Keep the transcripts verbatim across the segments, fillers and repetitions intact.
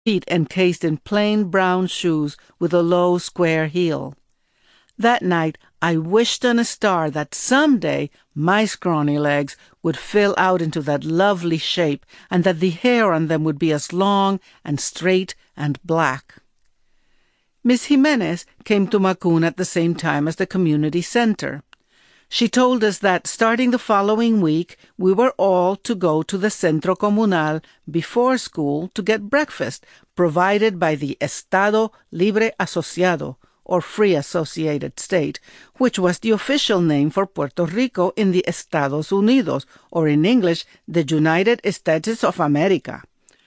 feet encased in plain brown shoes with a low square heel. That night I wished on a star that someday my scrawny legs would fill out into that lovely shape and that the hair on them would be as long and straight and black. Miss Jimenez came to Macun at the same time as the community center. She told us that starting the following week, we were all to go to the Centro Comunal before school to get breakfast provided by the Estado Libre Asociado, or Free Associated State, which was the official name for Puerto Rico in the Estados Unidos, or in English, the United States of America.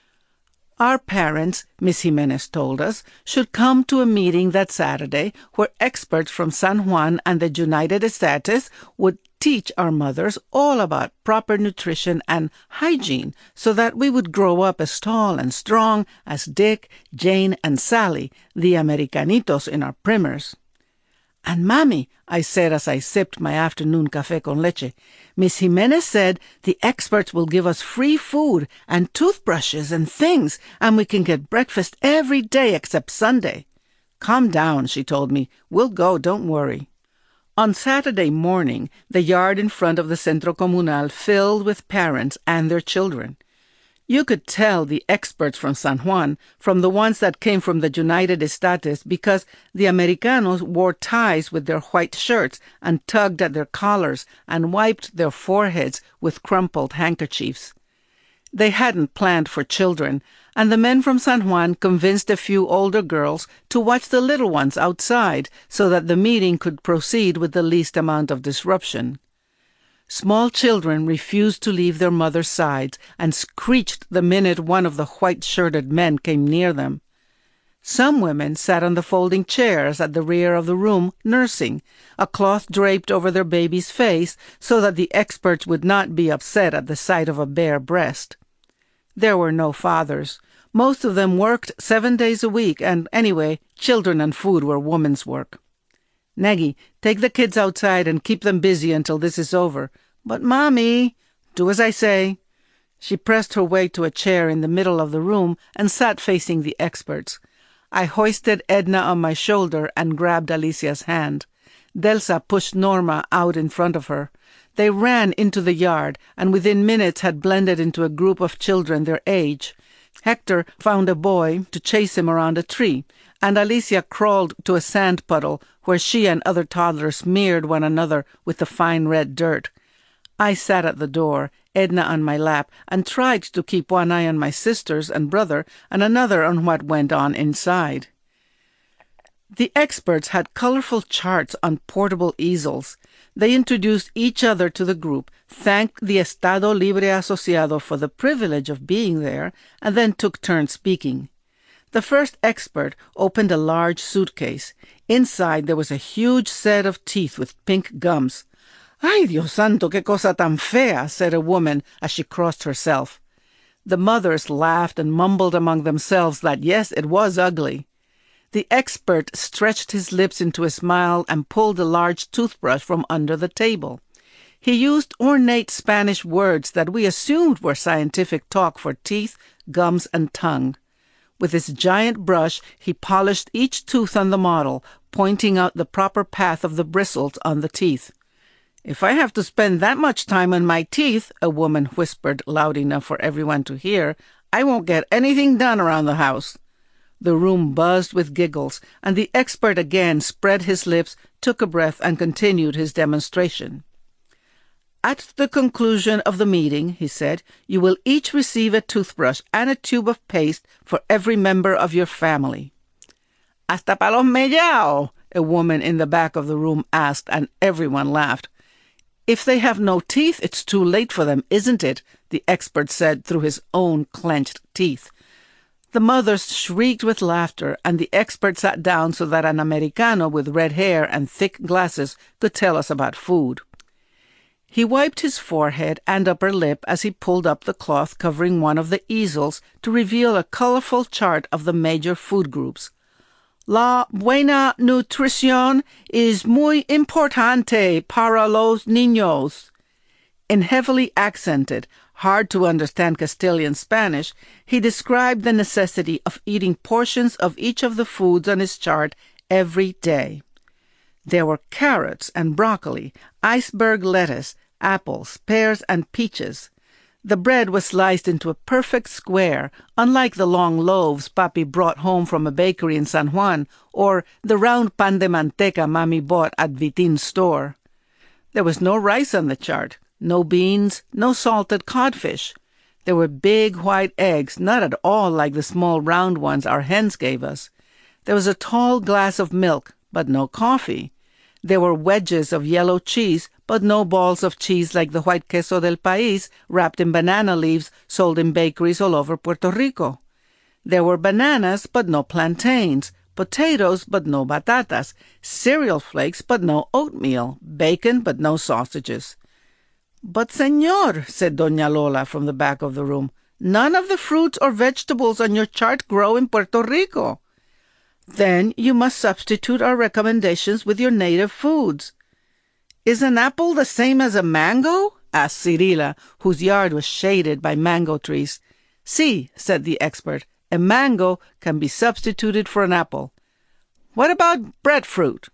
Our parents, Miss Jimenez told us, should come to a meeting that Saturday where experts from San Juan and the United States would teach our mothers all about proper nutrition and hygiene so that we would grow up as tall and strong as Dick, Jane, and Sally, the Americanitos in our primers. And, Mommy, I said as I sipped my afternoon café con leche, Miss Jimenez said the experts will give us free food and toothbrushes and things, and we can get breakfast every day except Sunday. Calm down, she told me. We'll go, don't worry. On Saturday morning, the yard in front of the Centro Comunal filled with parents and their children. You could tell the experts from San Juan from the ones that came from the United States because the Americanos wore ties with their white shirts and tugged at their collars and wiped their foreheads with crumpled handkerchiefs. They hadn't planned for children, and the men from San Juan convinced a few older girls to watch the little ones outside so that the meeting could proceed with the least amount of disruption. Small children refused to leave their mothers' sides and screeched the minute one of the white-shirted men came near them. Some women sat on the folding chairs at the rear of the room nursing, a cloth draped over their baby's face so that the experts would not be upset at the sight of a bare breast. There were no fathers. Most of them worked seven days a week, and anyway, children and food were woman's work. Neggy, take the kids outside and keep them busy until this is over. But, Mommy, do as I say. She pressed her way to a chair in the middle of the room and sat facing the experts. I hoisted Edna on my shoulder and grabbed Alicia's hand. Delsa pushed Norma out in front of her. They ran into the yard and within minutes had blended into a group of children their age. Hector found a boy to chase him around a tree, and Alicia crawled to a sand puddle where she and other toddlers smeared one another with the fine red dirt. I sat at the door, Edna on my lap, and tried to keep one eye on my sisters and brother and another on what went on inside. The experts had colorful charts on portable easels. They introduced each other to the group, thanked the Estado Libre Asociado for the privilege of being there, and then took turns speaking. The first expert opened a large suitcase. Inside there was a huge set of teeth with pink gums. "Ay, Dios santo, qué cosa tan fea," said a woman as she crossed herself. The mothers laughed and mumbled among themselves that yes, it was ugly. The expert stretched his lips into a smile and pulled a large toothbrush from under the table. He used ornate Spanish words that we assumed were scientific talk for teeth, gums, and tongue. With his giant brush, he polished each tooth on the model, pointing out the proper path of the bristles on the teeth. "If I have to spend that much time on my teeth," a woman whispered loud enough for everyone to hear, "I won't get anything done around the house." The room buzzed with giggles, and the expert again spread his lips, took a breath, and continued his demonstration. "At the conclusion of the meeting," he said, "you will each receive a toothbrush and a tube of paste for every member of your family." "Hasta pa los mellao?" a woman in the back of the room asked, and everyone laughed. "If they have no teeth, it's too late for them, isn't it?" the expert said through his own clenched teeth. The mothers shrieked with laughter, and the expert sat down so that an Americano with red hair and thick glasses could tell us about food. He wiped his forehead and upper lip as he pulled up the cloth covering one of the easels to reveal a colorful chart of the major food groups. "La buena nutrición es muy importante para los niños." In heavily accented, hard-to-understand Castilian Spanish, he described the necessity of eating portions of each of the foods on his chart every day. There were carrots and broccoli, iceberg lettuce, apples, pears, and peaches. The bread was sliced into a perfect square, unlike the long loaves Papi brought home from a bakery in San Juan, or the round pan de manteca Mami bought at Vitin's store. There was no rice on the chart, no beans, no salted codfish. There were big white eggs, not at all like the small round ones our hens gave us. There was a tall glass of milk, but no coffee. There were wedges of yellow cheese, but no balls of cheese like the white queso del país wrapped in banana leaves sold in bakeries all over Puerto Rico. There were bananas, but no plantains, potatoes, but no batatas, cereal flakes, but no oatmeal, bacon, but no sausages. "But, señor," said Doña Lola from the back of the room, "none of the fruits or vegetables on your chart grow in Puerto Rico." "Then you must substitute our recommendations with your native foods." "Is an apple the same as a mango?" asked Cirila, whose yard was shaded by mango trees. "Sí," said the expert. "A mango can be substituted for an apple." "What about breadfruit?"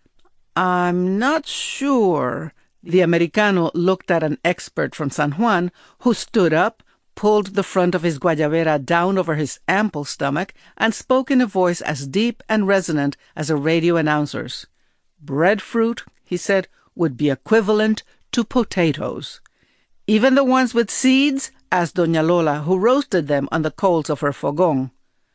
"I'm not sure." The Americano looked at an expert from San Juan, who stood up, pulled the front of his guayabera down over his ample stomach, and spoke in a voice as deep and resonant as a radio announcer's. "Breadfruit," he said, "would be equivalent to potatoes." "Even the ones with seeds?" asked Doña Lola, who roasted them on the coals of her fogón.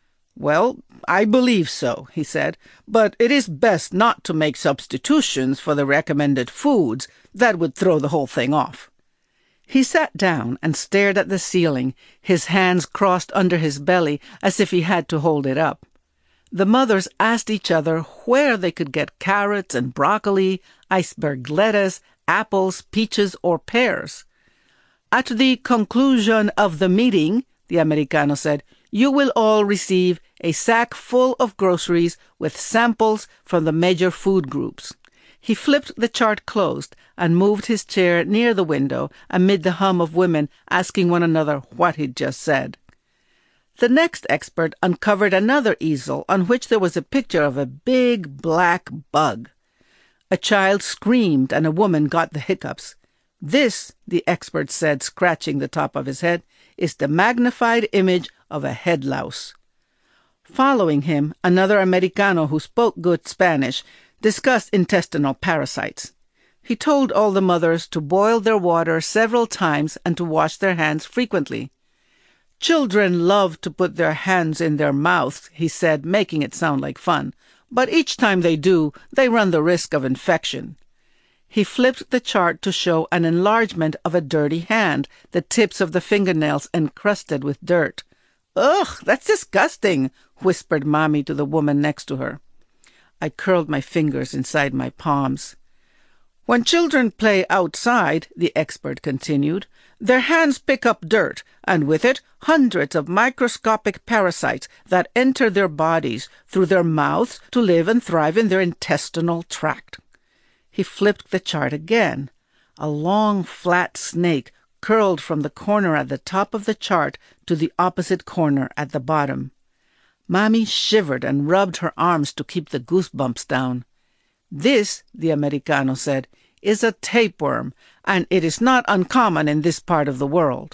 "Well, I believe so," he said, "but it is best not to make substitutions for the recommended foods. That would throw the whole thing off." He sat down and stared at the ceiling, his hands crossed under his belly as if he had to hold it up. The mothers asked each other where they could get carrots and broccoli, iceberg lettuce, apples, peaches, or pears. "At the conclusion of the meeting," the Americano said, "you will all receive a sack full of groceries with samples from the major food groups." He flipped the chart closed and moved his chair near the window amid the hum of women asking one another what he'd just said. The next expert uncovered another easel on which there was a picture of a big black bug. A child screamed and a woman got the hiccups. "This," the expert said, scratching the top of his head, "is the magnified image of a head louse." Following him, another Americano who spoke good Spanish discussed intestinal parasites. He told all the mothers to boil their water several times and to wash their hands frequently. "Children love to put their hands in their mouths," he said, making it sound like fun, "but each time they do, they run the risk of infection." He flipped the chart to show an enlargement of a dirty hand, the tips of the fingernails encrusted with dirt. "Ugh, that's disgusting," whispered Mami to the woman next to her. I curled my fingers inside my palms. "When children play outside," the expert continued, "their hands pick up dirt, and with it hundreds of microscopic parasites that enter their bodies through their mouths to live and thrive in their intestinal tract." He flipped the chart again. A long, flat snake curled from the corner at the top of the chart to the opposite corner at the bottom. Mami shivered and rubbed her arms to keep the goosebumps down. "This," the Americano said, "is a tapeworm, and it is not uncommon in this part of the world."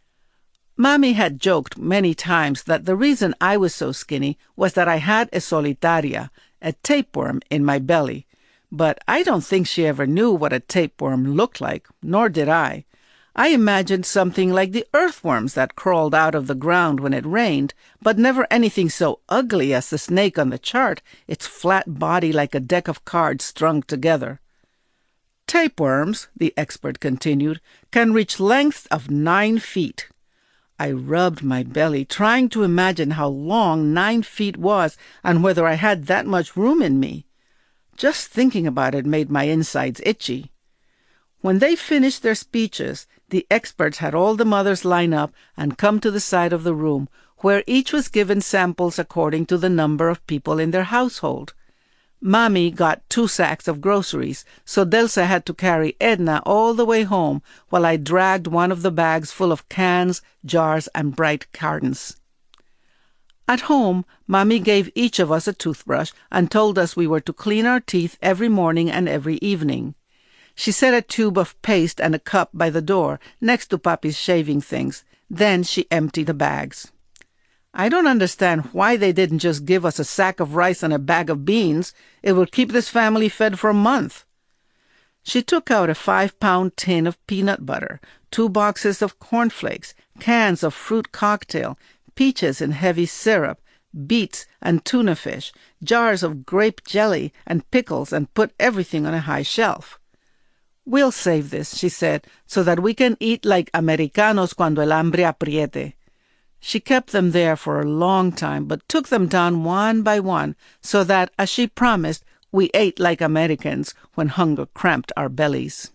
Mami had joked many times that the reason I was so skinny was that I had a solitaria, a tapeworm, in my belly. But I don't think she ever knew what a tapeworm looked like, nor did I. I imagined something like the earthworms that crawled out of the ground when it rained, but never anything so ugly as the snake on the chart, its flat body like a deck of cards strung together. "Tapeworms," the expert continued, "can reach lengths of nine feet." I rubbed my belly, trying to imagine how long nine feet was and whether I had that much room in me. Just thinking about it made my insides itchy. When they finished their speeches, the experts had all the mothers line up and come to the side of the room, where each was given samples according to the number of people in their household. Mommy got two sacks of groceries, so Delsa had to carry Edna all the way home while I dragged one of the bags full of cans, jars, and bright cartons. At home, Mommy gave each of us a toothbrush and told us we were to clean our teeth every morning and every evening. She set a tube of paste and a cup by the door next to Papi's shaving things. Then she emptied the bags. I don't understand why they didn't just give us a sack of rice and a bag of beans. It would keep this family fed for a month. She took out a five-pound tin of peanut butter, two boxes of cornflakes, cans of fruit cocktail, peaches in heavy syrup, beets and tuna fish, jars of grape jelly and pickles, and put everything on a high shelf. We'll save this, she said, so that we can eat like Americanos cuando el hambre apriete. She kept them there for a long time, but took them down one by one, so that, as she promised, we ate like Americans when hunger cramped our bellies.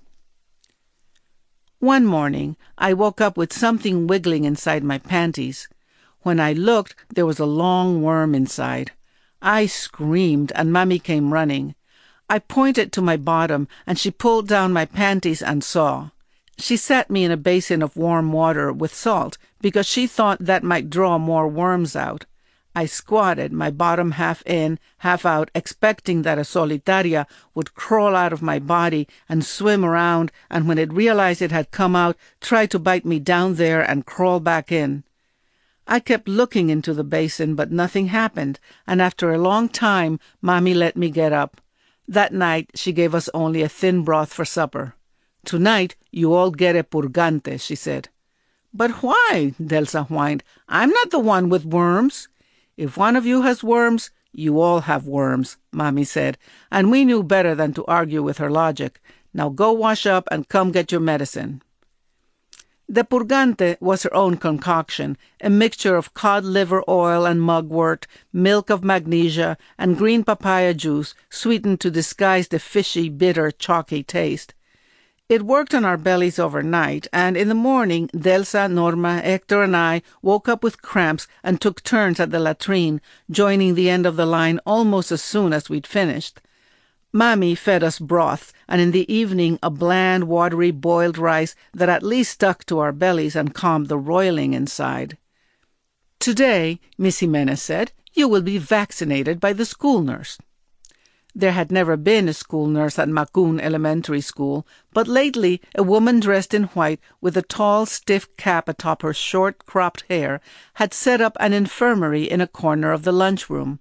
One morning, I woke up with something wiggling inside my panties. When I looked, there was a long worm inside. I screamed, and Mommy came running. I pointed to my bottom, and she pulled down my panties and saw. She sat me in a basin of warm water with salt, because she thought that might draw more worms out. I squatted, my bottom half in, half out, expecting that a solitaria would crawl out of my body and swim around, and when it realized it had come out, try to bite me down there and crawl back in. I kept looking into the basin, but nothing happened, and after a long time, Mommy let me get up. That night, she gave us only a thin broth for supper. "Tonight, you all get a purgante," she said. "But why?" Delsa whined. "I'm not the one with worms." "If one of you has worms, you all have worms," Mommy said, and we knew better than to argue with her logic. "Now go wash up and come get your medicine." The purgante was her own concoction, a mixture of cod liver oil and mugwort, milk of magnesia, and green papaya juice, sweetened to disguise the fishy, bitter, chalky taste. It worked on our bellies overnight, and in the morning, Delsa, Norma, Hector, and I woke up with cramps and took turns at the latrine, joining the end of the line almost as soon as we'd finished. Mommy fed us broth, and in the evening a bland, watery boiled rice that at least stuck to our bellies and calmed the roiling inside. "Today," Miss Jimenez said, "you will be vaccinated by the school nurse." There had never been a school nurse at Macun Elementary School, but lately a woman dressed in white with a tall, stiff cap atop her short, cropped hair had set up an infirmary in a corner of the lunchroom.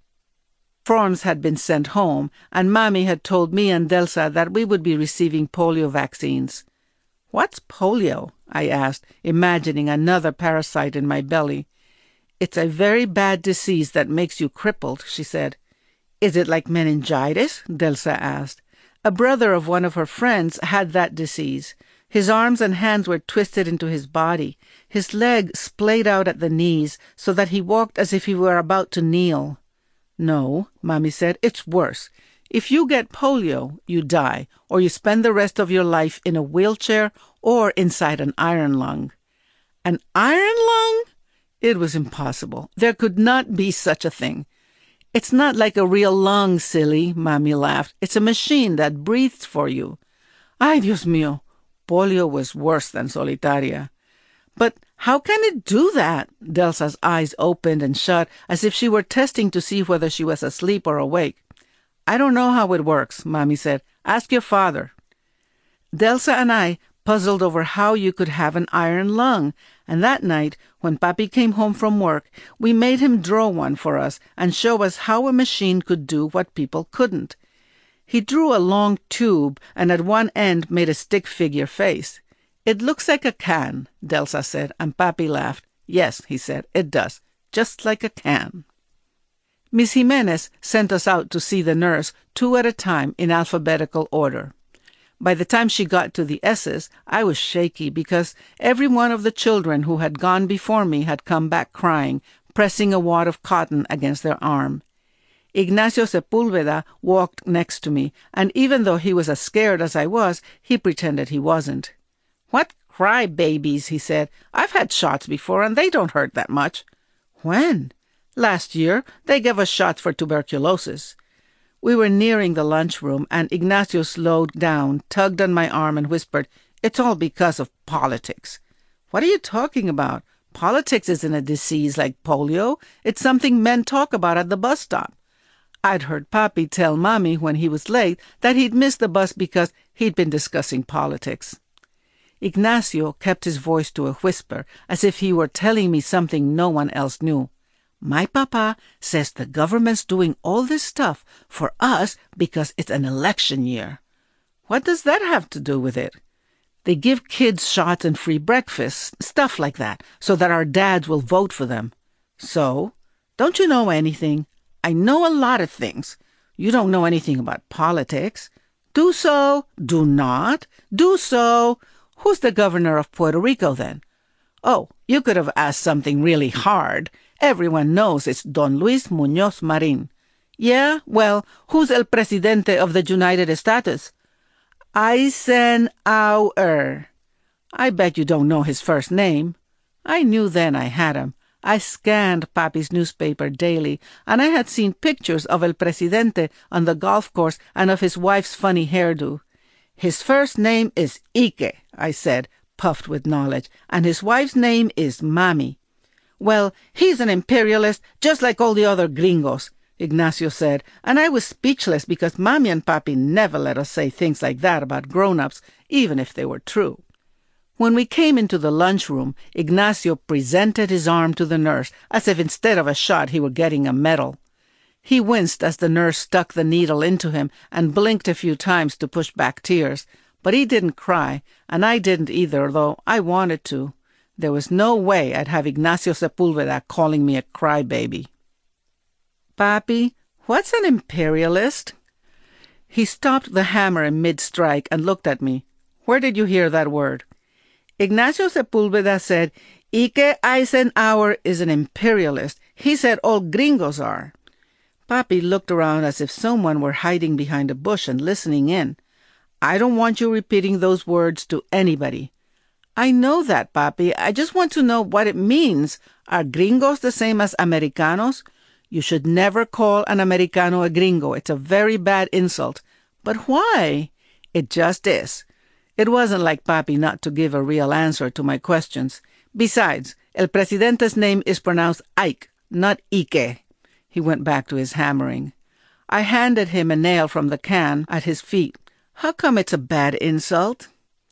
Forms had been sent home, and Mommy had told me and Delsa that we would be receiving polio vaccines. "What's polio?" I asked, imagining another parasite in my belly. "It's a very bad disease that makes you crippled," she said. "Is it like meningitis?" Delsa asked. A brother of one of her friends had that disease. His arms and hands were twisted into his body. His leg splayed out at the knees, so that he walked as if he were about to kneel. "No," Mommy said, "it's worse. If you get polio, you die, or you spend the rest of your life in a wheelchair or inside an iron lung." An iron lung? It was impossible. There could not be such a thing. "It's not like a real lung, silly," Mommy laughed. "It's a machine that breathes for you." Ay, Dios mío. Polio was worse than solitaria. "But how can it do that?" Delsa's eyes opened and shut as if she were testing to see whether she was asleep or awake. "I don't know how it works," Mommy said. "Ask your father." Delsa and I puzzled over how you could have an iron lung, and that night, when Papi came home from work, we made him draw one for us and show us how a machine could do what people couldn't. He drew a long tube and at one end made a stick figure face. "It looks like a can," Delsa said, and Papi laughed. "Yes," he said, "it does, just like a can." Miss Jimenez sent us out to see the nurse, two at a time, in alphabetical order. By the time she got to the S's, I was shaky because every one of the children who had gone before me had come back crying, pressing a wad of cotton against their arm. Ignacio Sepúlveda walked next to me, and even though he was as scared as I was, he pretended he wasn't. "What cry babies," he said. "I've had shots before, and they don't hurt that much." "When?" "Last year. They gave us shots for tuberculosis." We were nearing the lunchroom, and Ignacio slowed down, tugged on my arm, and whispered, "It's all because of politics." "What are you talking about? Politics isn't a disease like polio. It's something men talk about at the bus stop." I'd heard Papi tell Mommy when he was late that he'd missed the bus because he'd been discussing politics. Ignacio kept his voice to a whisper, as if he were telling me something no one else knew. "My papa says the government's doing all this stuff for us because it's an election year." "What does that have to do with it?" "They give kids shots and free breakfasts, stuff like that, so that our dads will vote for them." "So? Don't you know anything?" "I know a lot of things." "You don't know anything about politics." "Do so." "Do not." "Do so." "Who's the governor of Puerto Rico, then?" "Oh, you could have asked something really hard. Everyone knows it's Don Luis Muñoz Marin." "Yeah? Well, who's el presidente of the United States?" "Eisenhower." "I bet you don't know his first name." I knew then I had him. I scanned Papi's newspaper daily, and I had seen pictures of El Presidente on the golf course and of his wife's funny hairdo. "His first name is Ike," I said, puffed with knowledge, "and his wife's name is Mami." "Well, he's an imperialist, just like all the other gringos," Ignacio said, and I was speechless because Mami and Papi never let us say things like that about grown-ups, even if they were true. When we came into the lunchroom, Ignacio presented his arm to the nurse, as if instead of a shot he were getting a medal. He winced as the nurse stuck the needle into him and blinked a few times to push back tears, but he didn't cry, and I didn't either, though I wanted to. There was no way I'd have Ignacio Sepulveda calling me a crybaby. "Papi, what's an imperialist?" He stopped the hammer in mid-strike and looked at me. "Where did you hear that word?" Ignacio Sepulveda said, "Ike Eisenhower is an imperialist. He said all gringos are." Papi looked around as if someone were hiding behind a bush and listening in. "I don't want you repeating those words to anybody." "I know that, Papi. I just want to know what it means. Are gringos the same as Americanos?" "You should never call an Americano a gringo. It's a very bad insult." "But why?" "It just is." It wasn't like Papi not to give a real answer to my questions. "Besides, El Presidente's name is pronounced Ike, not Ike." He went back to his hammering. I handed him a nail from the can at his feet. "How come it's a bad insult?"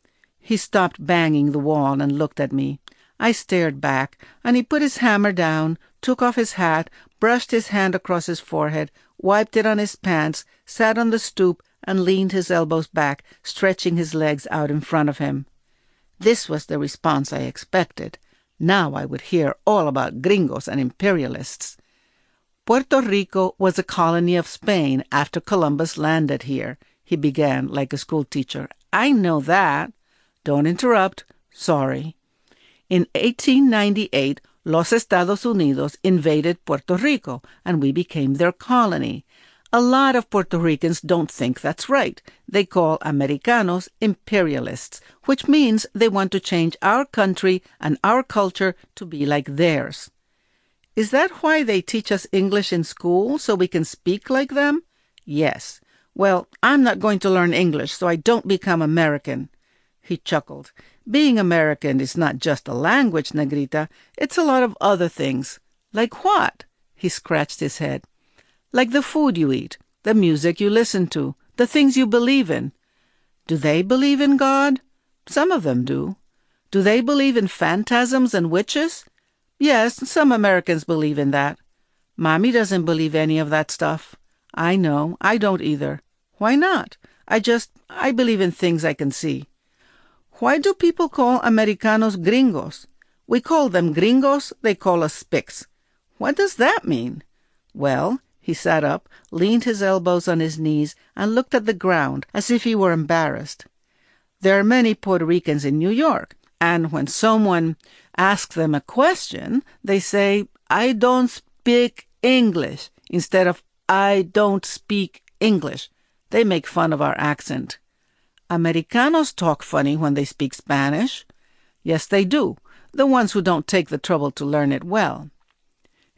He stopped banging the wall and looked at me. I stared back, and he put his hammer down, took off his hat, brushed his hand across his forehead, wiped it on his pants, sat on the stoop, and leaned his elbows back, stretching his legs out in front of him. This was the response I expected. Now I would hear all about gringos and imperialists. "Puerto Rico was a colony of Spain after Columbus landed here," he began like a schoolteacher. "I know that." "Don't interrupt. Sorry." "In eighteen ninety-eight, Los Estados Unidos invaded Puerto Rico, and we became their colony. A lot of Puerto Ricans don't think that's right. They call Americanos imperialists, which means they want to change our country and our culture to be like theirs." "Is that why they teach us English in school, so we can speak like them?" "Yes." "Well, I'm not going to learn English, so I don't become American." He chuckled. "Being American is not just a language, Negrita. It's a lot of other things." "Like what?" He scratched his head. "Like the food you eat, the music you listen to, the things you believe in." "Do they believe in God?" "Some of them do." "Do they believe in phantasms and witches?" "Yes, some Americans believe in that." "Mommy doesn't believe any of that stuff." "I know. I don't either." "Why not?" I just, I believe in things I can see." "Why do people call Americanos gringos?" "We call them gringos, they call us spics." "What does that mean?" "Well," he sat up, leaned his elbows on his knees, and looked at the ground as if he were embarrassed. "There are many Puerto Ricans in New York, and when someone asks them a question, they say, 'I don't speak English,' instead of 'I don't speak English.' They make fun of our accent." "Americanos talk funny when they speak Spanish." "Yes, they do. The ones who don't take the trouble to learn it well."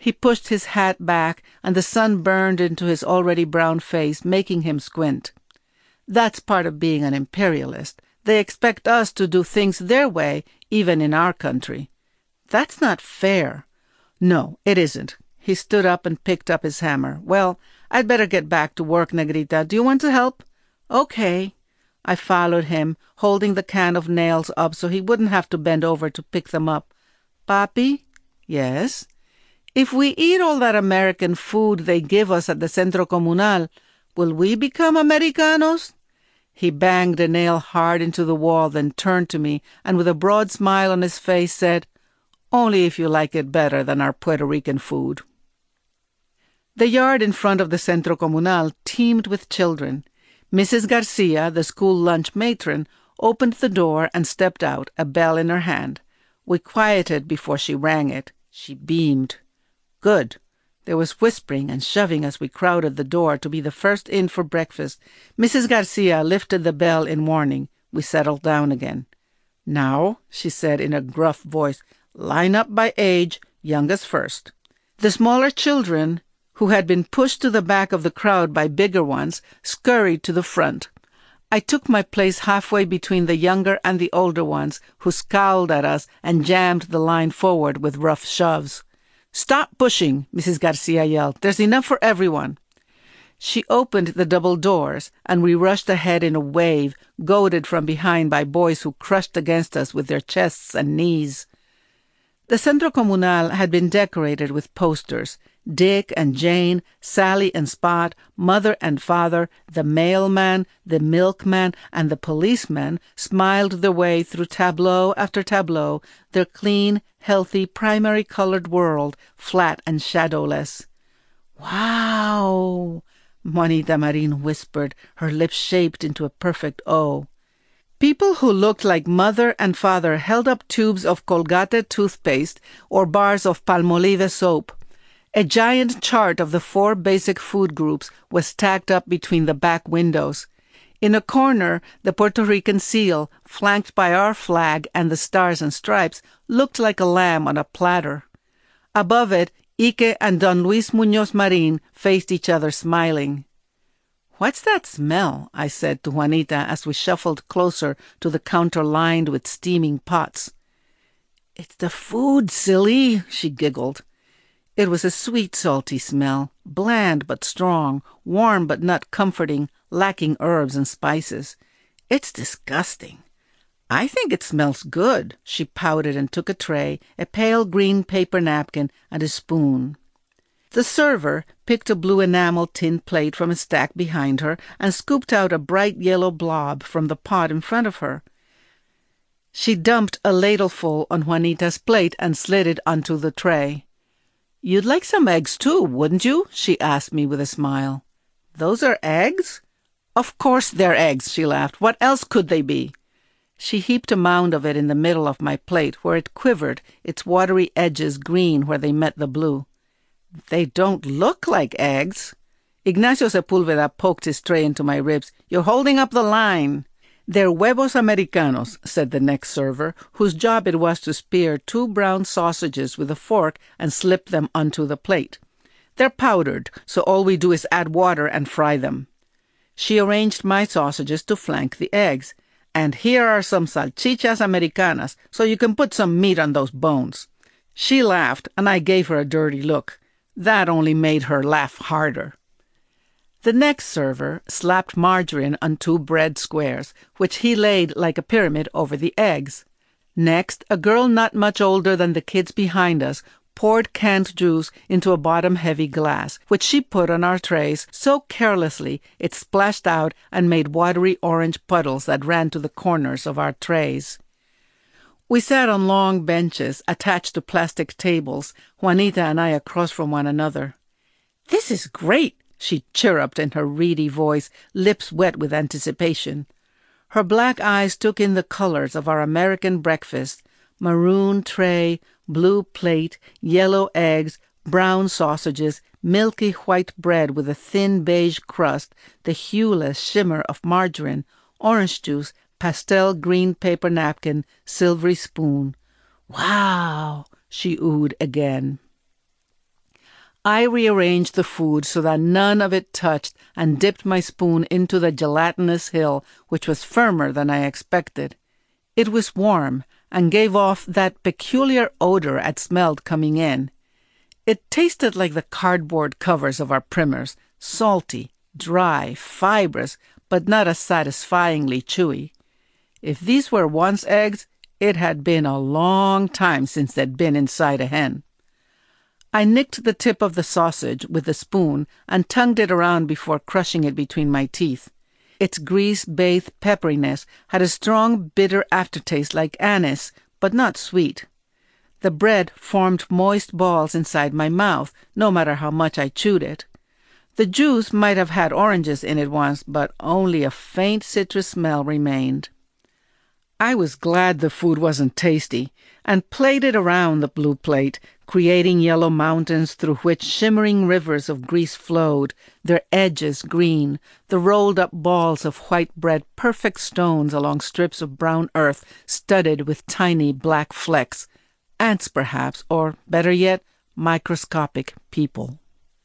He pushed his hat back, and the sun burned into his already brown face, making him squint. That's part of being an imperialist. They expect us to do things their way, even in our country. That's not fair. No, it isn't. He stood up and picked up his hammer. Well, I'd better get back to work, Negrita. Do you want to help? Okay. I followed him, holding the can of nails up so he wouldn't have to bend over to pick them up. Papi? Yes? If we eat all that American food they give us at the Centro Comunal, will we become Americanos? He banged a nail hard into the wall, then turned to me, and with a broad smile on his face said, Only if you like it better than our Puerto Rican food. The yard in front of the Centro Comunal teemed with children. Missus Garcia, the school lunch matron, opened the door and stepped out, a bell in her hand. We quieted before she rang it. She beamed. Good. There was whispering and shoving as we crowded the door to be the first in for breakfast. Missus Garcia lifted the bell in warning. We settled down again. Now, she said in a gruff voice, line up by age, youngest first. The smaller children, who had been pushed to the back of the crowd by bigger ones, scurried to the front. I took my place halfway between the younger and the older ones, who scowled at us and jammed the line forward with rough shoves. Stop pushing, Missus Garcia yelled. There's enough for everyone. She opened the double doors, and we rushed ahead in a wave, goaded from behind by boys who crushed against us with their chests and knees. The Centro Comunal had been decorated with posters. Dick and Jane, Sally and Spot, Mother and Father, the mailman, the milkman, and the policeman smiled their way through tableau after tableau, their clean, healthy, primary-colored world, flat and shadowless. Wow! Juanita Marin whispered, her lips shaped into a perfect O. People who looked like Mother and Father held up tubes of Colgate toothpaste or bars of Palmolive soap. A giant chart of the four basic food groups was stacked up between the back windows. In a corner, the Puerto Rican seal, flanked by our flag and the stars and stripes, looked like a lamb on a platter. Above it, Ike and Don Luis Muñoz Marin faced each other smiling. "What's that smell?" I said to Juanita as we shuffled closer to the counter lined with steaming pots. "It's the food, silly," she giggled. It was a sweet, salty smell, bland but strong, warm but not comforting, lacking herbs and spices. "It's disgusting." "I think it smells good." She pouted and took a tray, a pale green paper napkin, and a spoon. The server picked a blue enamel tin plate from a stack behind her and scooped out a bright yellow blob from the pot in front of her. She dumped a ladleful on Juanita's plate and slid it onto the tray. "You'd like some eggs, too, wouldn't you?" she asked me with a smile. "Those are eggs?" "Of course they're eggs," she laughed. "What else could they be?" She heaped a mound of it in the middle of my plate, where it quivered, its watery edges green where they met the blue. "They don't look like eggs." Ignacio Sepúlveda poked his tray into my ribs. "You're holding up the line." "They're huevos americanos," said the next server, whose job it was to spear two brown sausages with a fork and slip them onto the plate. "They're powdered, so all we do is add water and fry them." She arranged my sausages to flank the eggs. "And here are some salchichas americanas, so you can put some meat on those bones." She laughed, and I gave her a dirty look. That only made her laugh harder. The next server slapped margarine on two bread squares, which he laid like a pyramid over the eggs. Next, a girl not much older than the kids behind us poured canned juice into a bottom-heavy glass, which she put on our trays so carelessly it splashed out and made watery orange puddles that ran to the corners of our trays. We sat on long benches attached to plastic tables, Juanita and I across from one another. "This is great," she chirruped in her reedy voice, lips wet with anticipation. Her black eyes took in the colors of our American breakfast: maroon tray, blue plate, yellow eggs, brown sausages, milky white bread with a thin beige crust, the hueless shimmer of margarine, orange juice, pastel green paper napkin, silvery spoon. "Wow!" she oohed again. I rearranged the food so that none of it touched and dipped my spoon into the gelatinous hill, which was firmer than I expected. It was warm and gave off that peculiar odor I'd smelled coming in. It tasted like the cardboard covers of our primers, salty, dry, fibrous, but not as satisfyingly chewy. If these were once eggs, it had been a long time since they'd been inside a hen. I nicked the tip of the sausage with the spoon and tongued it around before crushing it between my teeth. Its grease-bathed pepperiness had a strong, bitter aftertaste like anise, but not sweet. The bread formed moist balls inside my mouth, no matter how much I chewed it. The juice might have had oranges in it once, but only a faint citrus smell remained. I was glad the food wasn't tasty, and played it around the blue plate, creating yellow mountains through which shimmering rivers of grease flowed, their edges green, the rolled-up balls of white bread perfect stones along strips of brown earth studded with tiny black flecks, ants perhaps, or, better yet, microscopic people.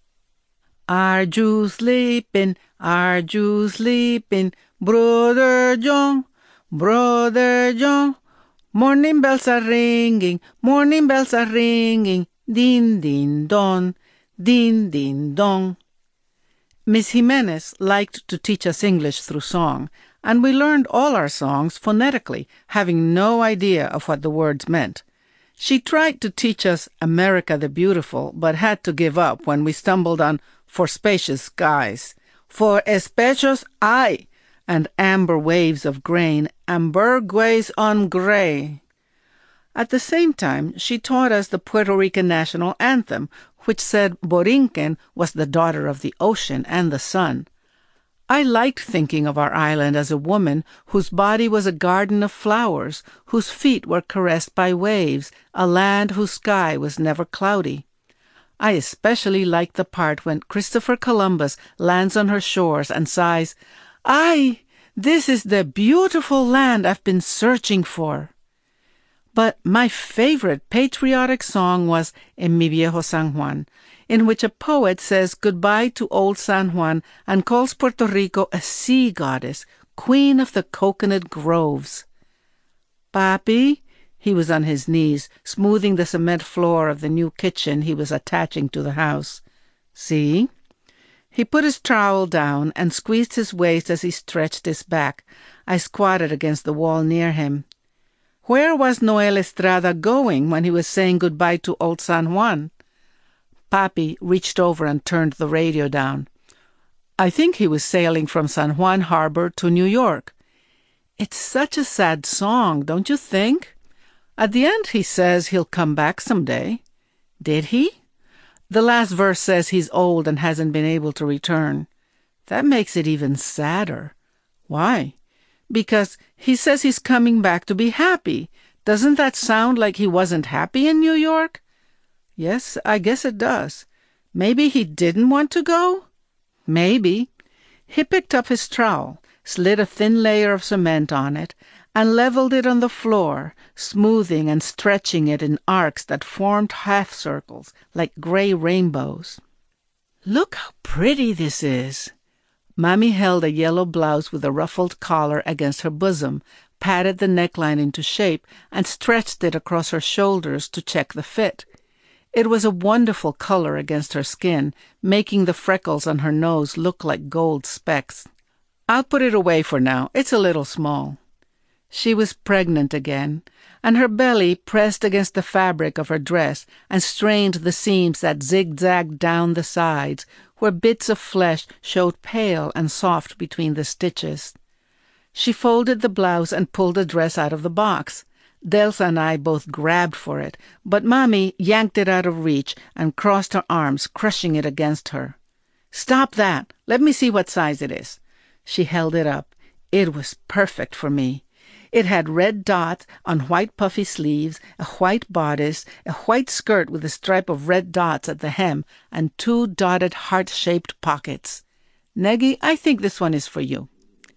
Are you sleeping? Are you sleeping, Brother John? Brother John, morning bells are ringing, morning bells are ringing, din din don, din din don. Miss Jimenez liked to teach us English through song, and we learned all our songs phonetically, having no idea of what the words meant. She tried to teach us America the Beautiful, but had to give up when we stumbled on For Spacious Skies, For Especios Ay, and Amber Waves of Grain, Ambergris on Gray. At the same time, she taught us the Puerto Rican national anthem, which said Borinquen was the daughter of the ocean and the sun. I liked thinking of our island as a woman whose body was a garden of flowers, whose feet were caressed by waves, a land whose sky was never cloudy. I especially liked the part when Christopher Columbus lands on her shores and sighs, "Ay, this is the beautiful land I've been searching for." But my favorite patriotic song was En mi viejo San Juan, in which a poet says goodbye to old San Juan and calls Puerto Rico a sea goddess, queen of the coconut groves. "Papi," he was on his knees, smoothing the cement floor of the new kitchen he was attaching to the house. "See?" He put his trowel down and squeezed his waist as he stretched his back. I squatted against the wall near him. Where was Noel Estrada going when he was saying goodbye to old San Juan? Papi reached over and turned the radio down. "I think he was sailing from San Juan Harbor to New York." "It's such a sad song, don't you think? At the end he says he'll come back someday." "Did he?" "The last verse says he's old and hasn't been able to return." "That makes it even sadder." "Why?" "Because he says he's coming back to be happy. Doesn't that sound like he wasn't happy in New York?" "Yes, I guess it does." "Maybe he didn't want to go?" "Maybe." He picked up his trowel, slid a thin layer of cement on it, and leveled it on the floor, smoothing and stretching it in arcs that formed half-circles like gray rainbows. "Look how pretty this is." Mommy held a yellow blouse with a ruffled collar against her bosom, patted the neckline into shape, and stretched it across her shoulders to check the fit. It was a wonderful color against her skin, making the freckles on her nose look like gold specks. "I'll put it away for now. It's a little small." She was pregnant again, and her belly pressed against the fabric of her dress and strained the seams that zigzagged down the sides, where bits of flesh showed pale and soft between the stitches. She folded the blouse and pulled the dress out of the box. Delsa and I both grabbed for it, but Mommy yanked it out of reach and crossed her arms, crushing it against her. "Stop that! Let me see what size it is." She held it up. It was perfect for me. It had red dots on white puffy sleeves, a white bodice, a white skirt with a stripe of red dots at the hem, and two dotted heart-shaped pockets. "Neggy, I think this one is for you."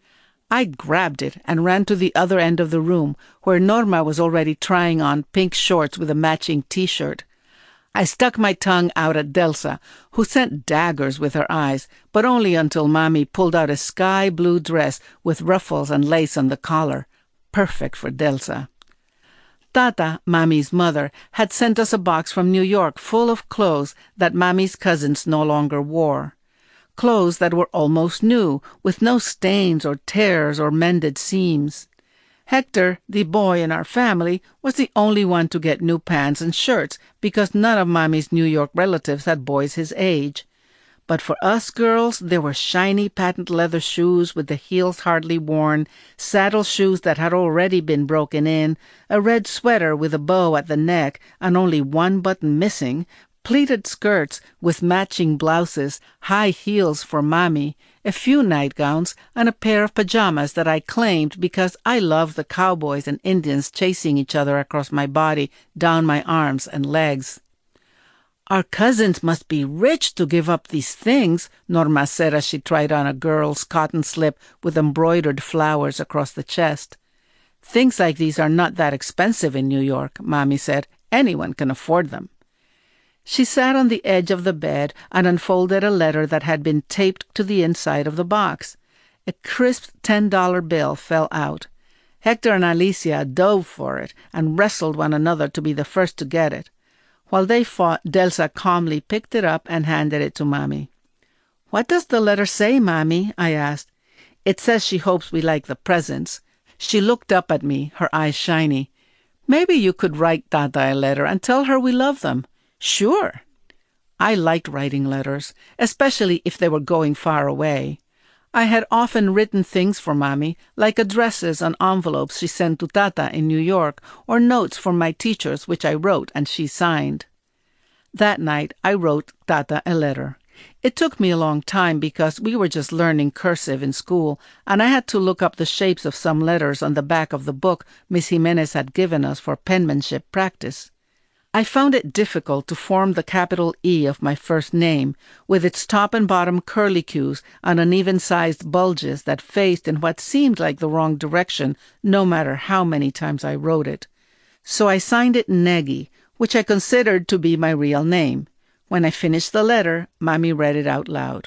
I grabbed it and ran to the other end of the room, where Norma was already trying on pink shorts with a matching T-shirt. I stuck my tongue out at Delsa, who sent daggers with her eyes, but only until Mommy pulled out a sky-blue dress with ruffles and lace on the collar. Perfect for Delsa. Tata, Mommy's mother, had sent us a box from New York full of clothes that Mommy's cousins no longer wore. Clothes that were almost new, with no stains or tears or mended seams. Hector, the boy in our family, was the only one to get new pants and shirts because none of Mommy's New York relatives had boys his age. But for us girls, there were shiny patent leather shoes with the heels hardly worn, saddle shoes that had already been broken in, a red sweater with a bow at the neck and only one button missing, pleated skirts with matching blouses, high heels for Mommy, a few nightgowns, and a pair of pajamas that I claimed because I loved the cowboys and Indians chasing each other across my body, down my arms and legs. "Our cousins must be rich to give up these things," Norma said as she tried on a girl's cotton slip with embroidered flowers across the chest. "Things like these are not that expensive in New York," Mommy said. "Anyone can afford them." She sat on the edge of the bed and unfolded a letter that had been taped to the inside of the box. A crisp ten-dollar bill fell out. Hector and Alicia dove for it and wrestled one another to be the first to get it. While they fought, Delsa calmly picked it up and handed it to Mommy. "What does the letter say, Mommy?" I asked. "It says she hopes we like the presents." She looked up at me, her eyes shiny. "Maybe you could write Tata a letter and tell her we love them." "Sure." I liked writing letters, especially if they were going far away. I had often written things for Mommy, like addresses on envelopes she sent to Tata in New York, or notes from my teachers which I wrote and she signed. That night I wrote Tata a letter. It took me a long time because we were just learning cursive in school, and I had to look up the shapes of some letters on the back of the book Miss Jimenez had given us for penmanship practice. I found it difficult to form the capital E of my first name, with its top and bottom curlicues and uneven-sized bulges that faced in what seemed like the wrong direction, no matter how many times I wrote it. So I signed it Negi, which I considered to be my real name. When I finished the letter, Mommy read it out loud.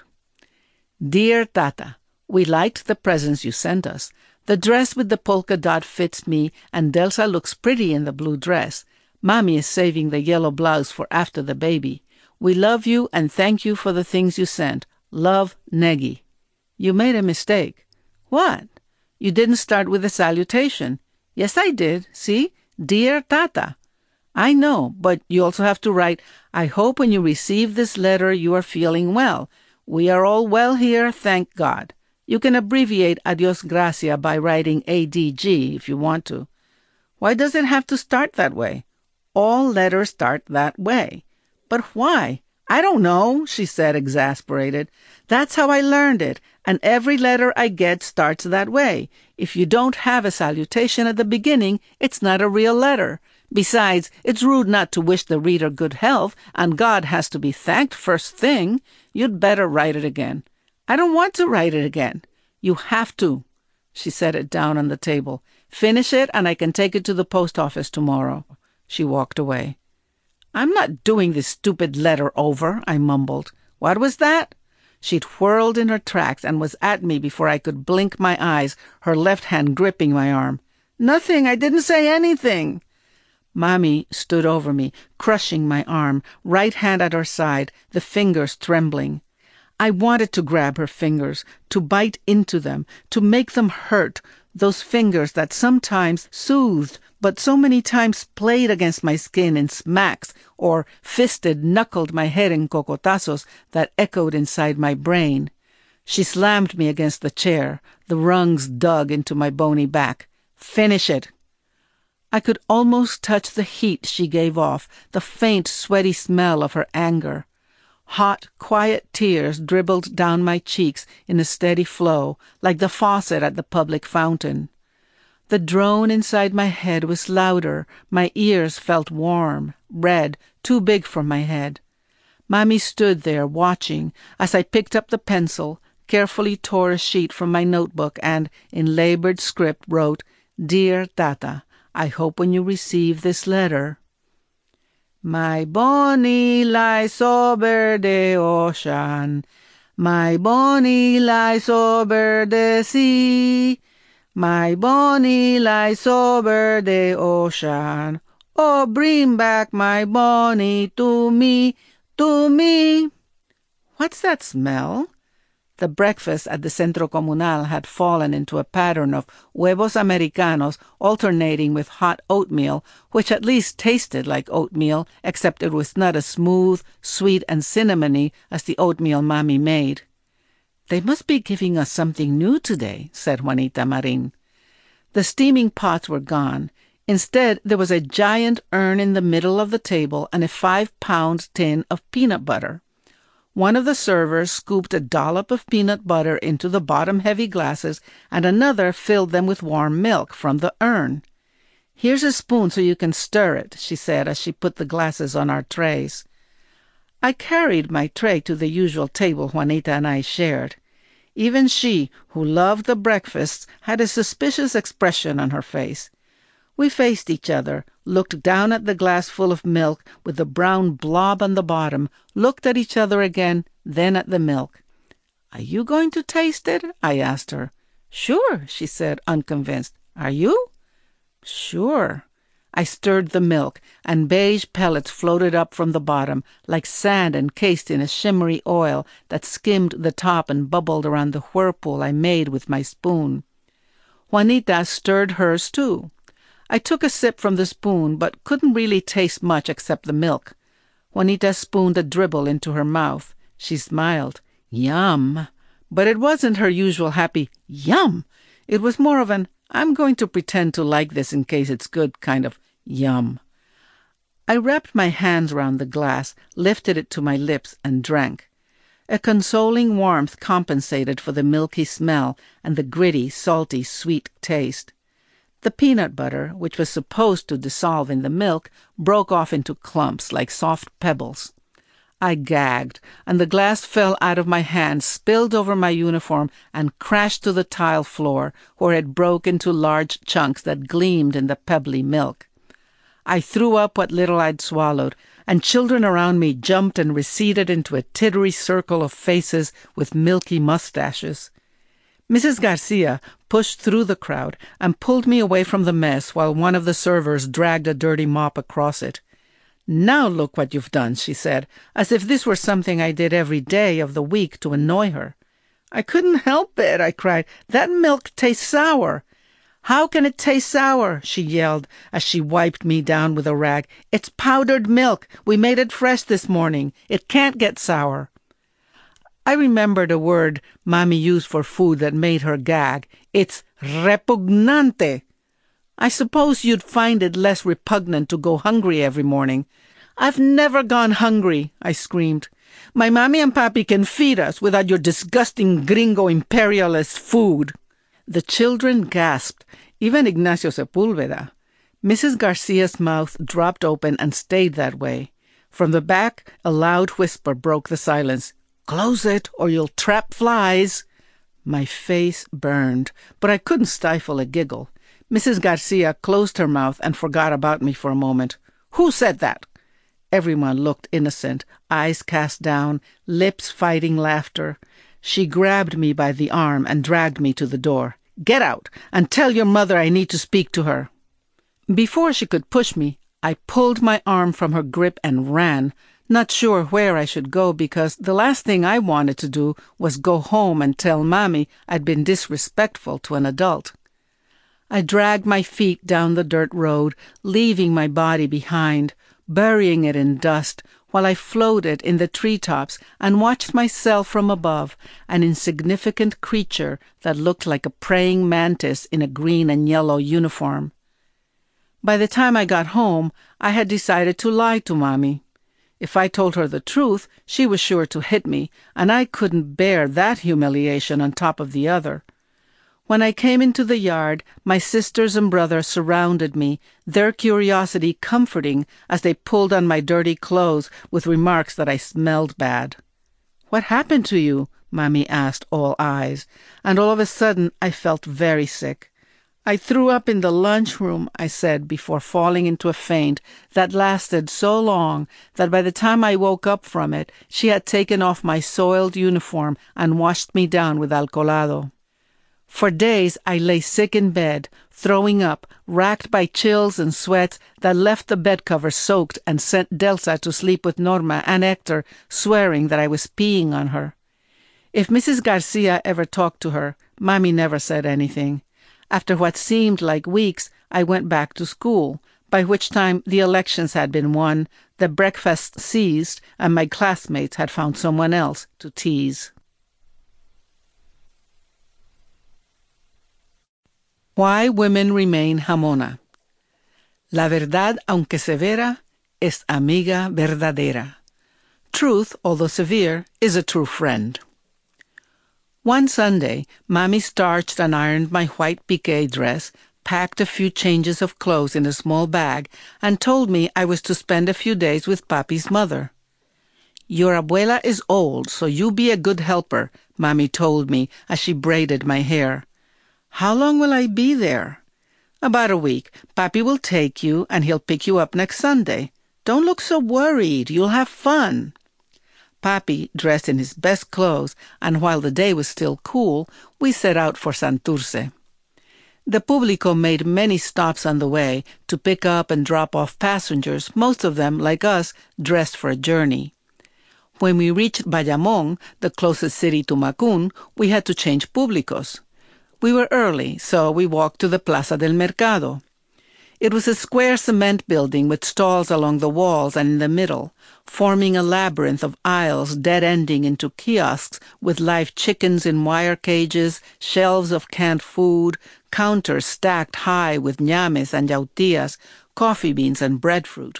"Dear Tata, we liked the presents you sent us. The dress with the polka dot fits me, and Delsa looks pretty in the blue dress. Mommy is saving the yellow blouse for after the baby. We love you and thank you for the things you sent. Love, Negi." "You made a mistake." "What?" "You didn't start with a salutation." "Yes, I did. See? Dear Tata." "I know, but you also have to write, 'I hope when you receive this letter you are feeling well. We are all well here, thank God.' You can abbreviate Adios Gracia by writing A D G if you want to." "Why does it have to start that way?" "All letters start that way." "But why?" "I don't know," she said, exasperated. "That's how I learned it, and every letter I get starts that way. If you don't have a salutation at the beginning, it's not a real letter. Besides, it's rude not to wish the reader good health, and God has to be thanked first thing. You'd better write it again." "I don't want to write it again." "You have to." She set it down on the table. "Finish it, and I can take it to the post office tomorrow." She walked away. "I'm not doing this stupid letter over," I mumbled. "What was that?" She'd whirled in her tracks and was at me before I could blink my eyes, her left hand gripping my arm. "Nothing. I didn't say anything." Mommy stood over me, crushing my arm, right hand at her side, the fingers trembling. I wanted to grab her fingers, to bite into them, to make them hurt, those fingers that sometimes soothed, but so many times played against my skin in smacks, or fisted, knuckled my head in cocotazos that echoed inside my brain. She slammed me against the chair, the rungs dug into my bony back. "Finish it." I could almost touch the heat she gave off, the faint, sweaty smell of her anger. Hot, quiet tears dribbled down my cheeks in a steady flow, like the faucet at the public fountain. The drone inside my head was louder. My ears felt warm, red, too big for my head. Mommy stood there watching as I picked up the pencil, carefully tore a sheet from my notebook, and, in labored script, wrote, "Dear Tata, I hope when you receive this letter..." My Bonnie lies over the ocean. My Bonnie lies over the sea. My Bonnie lies over the ocean. Oh, bring back my Bonnie to me, to me. What's that smell? The breakfast at the Centro Comunal had fallen into a pattern of huevos americanos alternating with hot oatmeal, which at least tasted like oatmeal, except it was not as smooth, sweet, and cinnamony as the oatmeal Mommy made. "They must be giving us something new today," said Juanita Marin. The steaming pots were gone. Instead, there was a giant urn in the middle of the table and a five-pound tin of peanut butter. One of the servers scooped a dollop of peanut butter into the bottom-heavy glasses, and another filled them with warm milk from the urn. "Here's a spoon so you can stir it," she said as she put the glasses on our trays. I carried my tray to the usual table Juanita and I shared. Even she, who loved the breakfasts, had a suspicious expression on her face. We faced each other, looked down at the glass full of milk with the brown blob on the bottom, looked at each other again, then at the milk. "Are you going to taste it?" I asked her. "Sure," she said, unconvinced. "Are you?" "Sure." I stirred the milk, and beige pellets floated up from the bottom, like sand encased in a shimmery oil that skimmed the top and bubbled around the whirlpool I made with my spoon. Juanita stirred hers too. I took a sip from the spoon, but couldn't really taste much except the milk. Juanita spooned a dribble into her mouth. She smiled. "Yum." But it wasn't her usual happy, "Yum." It was more of an, "I'm going to pretend to like this in case it's good" kind of yum. I wrapped my hands around the glass, lifted it to my lips, and drank. A consoling warmth compensated for the milky smell and the gritty, salty, sweet taste. The peanut butter, which was supposed to dissolve in the milk, broke off into clumps like soft pebbles. I gagged, and the glass fell out of my hand, spilled over my uniform, and crashed to the tile floor, where it broke into large chunks that gleamed in the pebbly milk. I threw up what little I'd swallowed, and children around me jumped and receded into a tittery circle of faces with milky mustaches. Missus Garcia pushed through the crowd and pulled me away from the mess while one of the servers dragged a dirty mop across it. "Now look what you've done," she said, as if this were something I did every day of the week to annoy her. "I couldn't help it," I cried. "That milk tastes sour." "How can it taste sour?" she yelled as she wiped me down with a rag. "It's powdered milk. We made it fresh this morning. It can't get sour." I remembered a word Mommy used for food that made her gag. It's repugnante. I suppose you'd find it less repugnant to go hungry every morning. "I've never gone hungry," I screamed. "My Mommy and Papi can feed us without your disgusting gringo imperialist food." The children gasped, even Ignacio Sepúlveda. Missus Garcia's mouth dropped open and stayed that way. From the back, a loud whisper broke the silence. "Close it, or you'll trap flies." My face burned, but I couldn't stifle a giggle. Missus Garcia closed her mouth and forgot about me for a moment. "Who said that?" Everyone looked innocent, eyes cast down, lips fighting laughter. She grabbed me by the arm and dragged me to the door. "Get out, and tell your mother I need to speak to her." Before she could push me, I pulled my arm from her grip and ran, not sure where I should go because the last thing I wanted to do was go home and tell Mommy I'd been disrespectful to an adult. I dragged my feet down the dirt road, leaving my body behind, burying it in dust, while I floated in the treetops and watched myself from above, an insignificant creature that looked like a praying mantis in a green and yellow uniform. By the time I got home, I had decided to lie to Mommy. If I told her the truth, she was sure to hit me, and I couldn't bear that humiliation on top of the other. When I came into the yard, my sisters and brother surrounded me, their curiosity comforting as they pulled on my dirty clothes with remarks that I smelled bad. "What happened to you?" Mommy asked, all eyes, and all of a sudden I felt very sick. I threw up in the lunchroom, I said, before falling into a faint that lasted so long that by the time I woke up from it, she had taken off my soiled uniform and washed me down with alcoholado. For days I lay sick in bed, throwing up, racked by chills and sweats that left the bed cover soaked and sent Delsa to sleep with Norma and Hector, swearing that I was peeing on her. If Missus Garcia ever talked to her, Mommy never said anything. After what seemed like weeks, I went back to school, by which time the elections had been won, the breakfast ceased, and my classmates had found someone else to tease. Why Women Remain Jamona. La verdad, aunque severa, es amiga verdadera. Truth, although severe, is a true friend. One Sunday, Mommy starched and ironed my white piqué dress, packed a few changes of clothes in a small bag, and told me I was to spend a few days with Papi's mother. Your abuela is old, so you be a good helper, Mommy told me as she braided my hair. How long will I be there? About a week. Papi will take you, and he'll pick you up next Sunday. Don't look so worried. You'll have fun. Papi dressed in his best clothes, and while the day was still cool, we set out for Santurce. The Público made many stops on the way to pick up and drop off passengers, most of them, like us, dressed for a journey. When we reached Bayamón, the closest city to Macún, we had to change Públicos. We were early, so we walked to the Plaza del Mercado. It was a square cement building with stalls along the walls and in the middle, forming a labyrinth of aisles dead-ending into kiosks with live chickens in wire cages, shelves of canned food, counters stacked high with ñames and yautillas, coffee beans and breadfruit.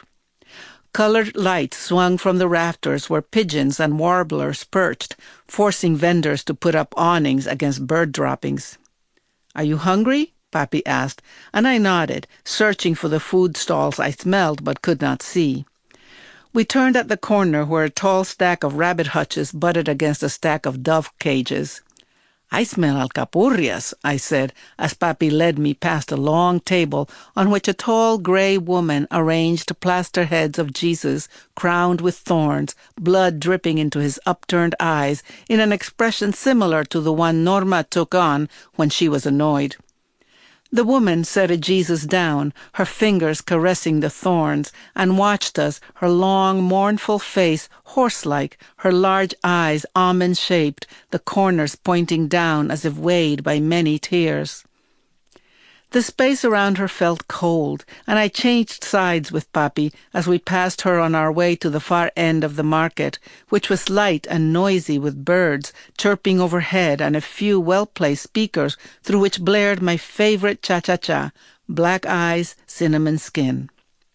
Colored lights swung from the rafters where pigeons and warblers perched, forcing vendors to put up awnings against bird droppings. "Are you hungry?" Papi asked, and I nodded, searching for the food stalls I smelled but could not see. We turned at the corner where a tall stack of rabbit hutches butted against a stack of dove cages. "I smell alcapurrias," I said, as Papi led me past a long table on which a tall gray woman arranged plaster heads of Jesus crowned with thorns, blood dripping into his upturned eyes in an expression similar to the one Norma took on when she was annoyed. The woman set a Jesus down, her fingers caressing the thorns, and watched us, her long, mournful face horse-like, her large eyes almond-shaped, the corners pointing down as if weighed by many tears. The space around her felt cold, and I changed sides with Papi as we passed her on our way to the far end of the market, which was light and noisy with birds chirping overhead and a few well-placed speakers through which blared my favorite cha-cha-cha, Black Eyes, Cinnamon Skin.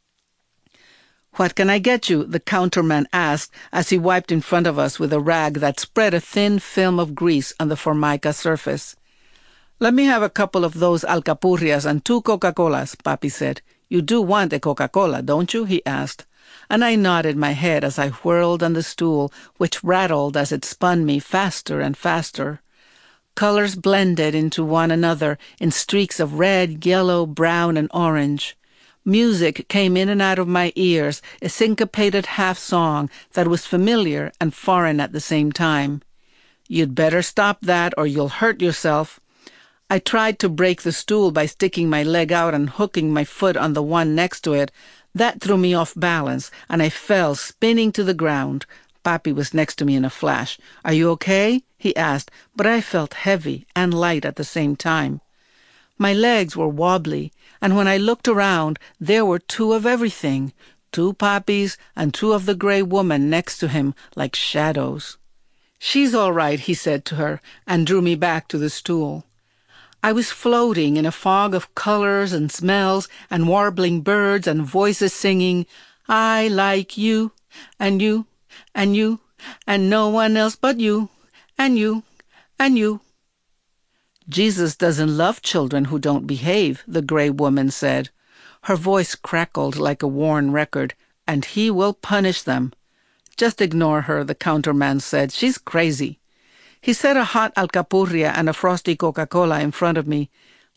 "What can I get you?" the counterman asked as he wiped in front of us with a rag that spread a thin film of grease on the formica surface. "Let me have a couple of those alcapurrias and two Coca-Colas," Papi said. "You do want a Coca-Cola, don't you?" he asked. And I nodded my head as I whirled on the stool, which rattled as it spun me faster and faster. Colors blended into one another in streaks of red, yellow, brown, and orange. Music came in and out of my ears, a syncopated half-song that was familiar and foreign at the same time. "You'd better stop that or you'll hurt yourself." I tried to break the stool by sticking my leg out and hooking my foot on the one next to it. That threw me off balance, and I fell spinning to the ground. Papi was next to me in a flash. "Are you okay?" he asked, but I felt heavy and light at the same time. My legs were wobbly, and when I looked around, there were two of everything, two Papis and two of the gray woman next to him like shadows. "She's all right," he said to her, and drew me back to the stool. I was floating in a fog of colors and smells and warbling birds and voices singing, "I like you, and you, and you, and no one else but you, and you, and you." "Jesus doesn't love children who don't behave," the gray woman said. Her voice crackled like a worn record, "and he will punish them." "Just ignore her," the counterman said. "She's crazy." He set a hot alcapurria and a frosty Coca-Cola in front of me.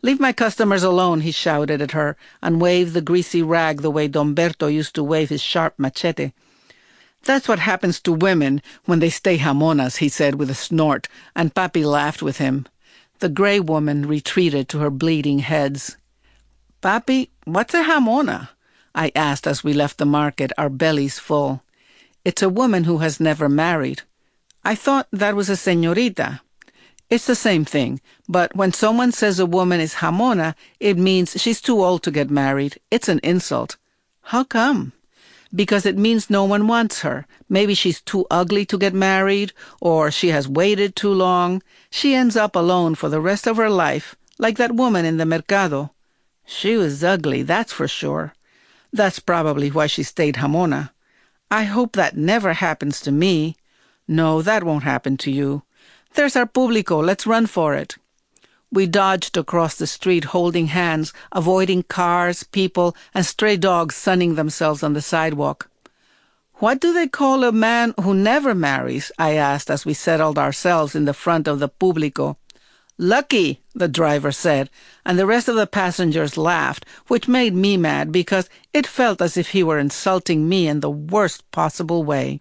"Leave my customers alone," he shouted at her, and waved the greasy rag the way Don Berto used to wave his sharp machete. "That's what happens to women when they stay jamonas," he said with a snort, and Papi laughed with him. The gray woman retreated to her bleeding heads. "Papi, what's a jamona?" I asked as we left the market, our bellies full. "It's a woman who has never married." "I thought that was a señorita." "It's the same thing, but when someone says a woman is jamona, it means she's too old to get married. It's an insult." "How come?" "Because it means no one wants her. Maybe she's too ugly to get married, or she has waited too long. She ends up alone for the rest of her life, like that woman in the mercado." "She was ugly, that's for sure." "That's probably why she stayed jamona." "I hope that never happens to me." "No, that won't happen to you." "There's our Publico, let's run for it." We dodged across the street holding hands, avoiding cars, people, and stray dogs sunning themselves on the sidewalk. "What do they call a man who never marries?" I asked as we settled ourselves in the front of the Publico. "Lucky," the driver said, and the rest of the passengers laughed, which made me mad because it felt as if he were insulting me in the worst possible way.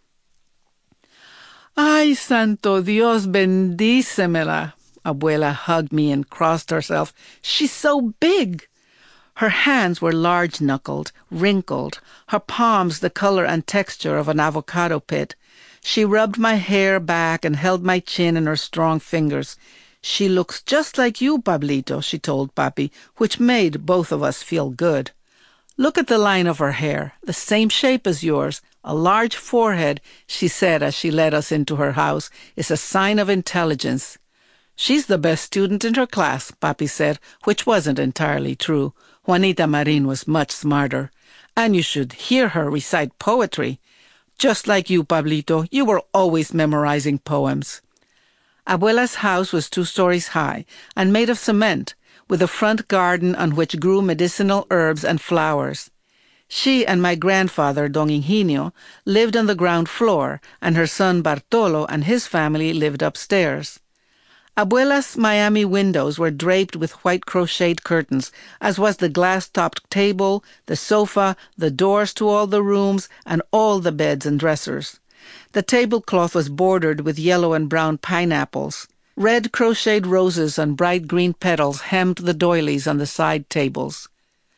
"Ay, santo Dios, bendícemela." Abuela hugged me and crossed herself. "She's so big." Her hands were large-knuckled, wrinkled, her palms the color and texture of an avocado pit. She rubbed my hair back and held my chin in her strong fingers. "She looks just like you, Pablito," she told Papi, which made both of us feel good. "Look at the line of her hair, the same shape as yours. A large forehead," she said as she led us into her house, "is a sign of intelligence." "She's the best student in her class," Papi said, which wasn't entirely true. Juanita Marin was much smarter. "And you should hear her recite poetry." "Just like you, Pablito, you were always memorizing poems." Abuela's house was two stories high and made of cement, with a front garden on which grew medicinal herbs and flowers. She and my grandfather, Don Ingenio, lived on the ground floor, and her son Bartolo and his family lived upstairs. Abuela's Miami windows were draped with white crocheted curtains, as was the glass-topped table, the sofa, the doors to all the rooms, and all the beds and dressers. The tablecloth was bordered with yellow and brown pineapples. Red crocheted roses on bright green petals hemmed the doilies on the side tables.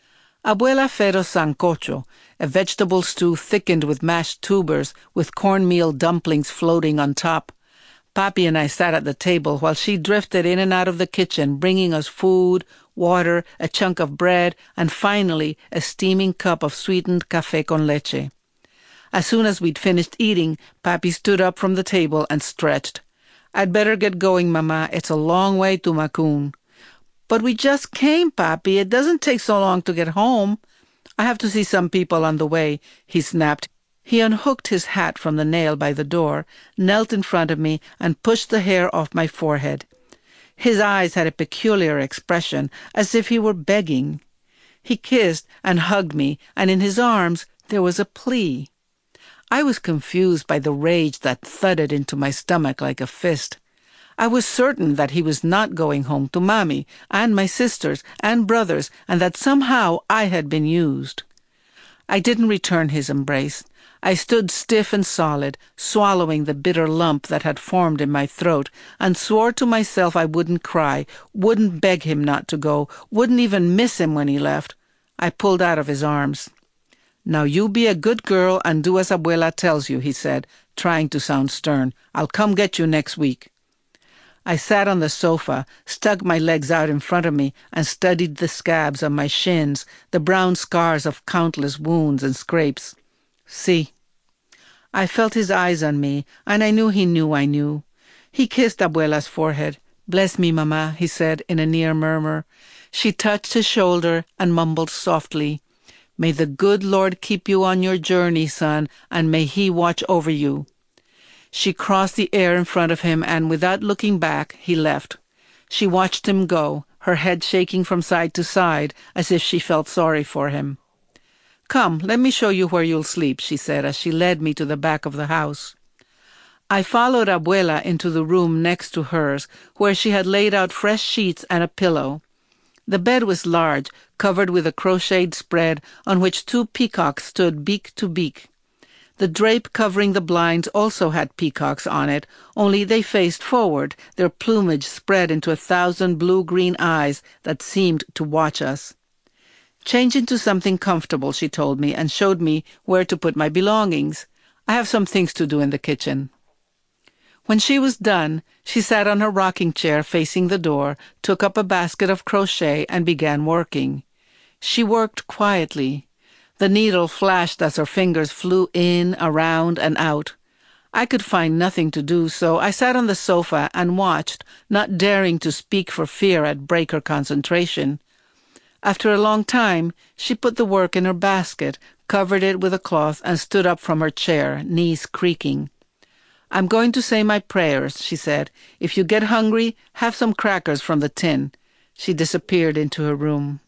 Abuela fed us sancocho, a vegetable stew thickened with mashed tubers, with cornmeal dumplings floating on top. Papi and I sat at the table while she drifted in and out of the kitchen, bringing us food, water, a chunk of bread, and finally a steaming cup of sweetened café con leche. As soon as we'd finished eating, Papi stood up from the table and stretched. "I'd better get going, Mama. It's a long way to Macun." "But we just came, Papi. It doesn't take so long to get home." "I have to see some people on the way," he snapped. He unhooked his hat from the nail by the door, knelt in front of me, and pushed the hair off my forehead. His eyes had a peculiar expression, as if he were begging. He kissed and hugged me, and in his arms there was a plea. I was confused by the rage that thudded into my stomach like a fist. I was certain that he was not going home to Mami and my sisters and brothers, and that somehow I had been used. I didn't return his embrace. I stood stiff and solid, swallowing the bitter lump that had formed in my throat, and swore to myself I wouldn't cry, wouldn't beg him not to go, wouldn't even miss him when he left. I pulled out of his arms. "Now you be a good girl and do as Abuela tells you," he said, trying to sound stern. "I'll come get you next week." I sat on the sofa, stuck my legs out in front of me, and studied the scabs on my shins, the brown scars of countless wounds and scrapes. See. I felt his eyes on me, and I knew he knew I knew. He kissed Abuela's forehead. "Bless me, Mama," he said in a near murmur. She touched his shoulder and mumbled softly, "May the good Lord keep you on your journey, son, and may he watch over you." She crossed the air in front of him, and without looking back, he left. She watched him go, her head shaking from side to side, as if she felt sorry for him. "Come, let me show you where you'll sleep," she said as she led me to the back of the house. I followed Abuela into the room next to hers, where she had laid out fresh sheets and a pillow. The bed was large, covered with a crocheted spread on which two peacocks stood beak to beak. The drape covering the blinds also had peacocks on it, only they faced forward, their plumage spread into a thousand blue-green eyes that seemed to watch us. "Change into something comfortable," she told me, and showed me where to put my belongings. "I have some things to do in the kitchen." When she was done, she sat on her rocking chair facing the door, took up a basket of crochet, and began working. She worked quietly. The needle flashed as her fingers flew in, around, and out. I could find nothing to do, so I sat on the sofa and watched, not daring to speak for fear I'd break her concentration. After a long time, she put the work in her basket, covered it with a cloth, and stood up from her chair, knees creaking. "I'm going to say my prayers," she said. "If you get hungry, have some crackers from the tin." She disappeared into her room.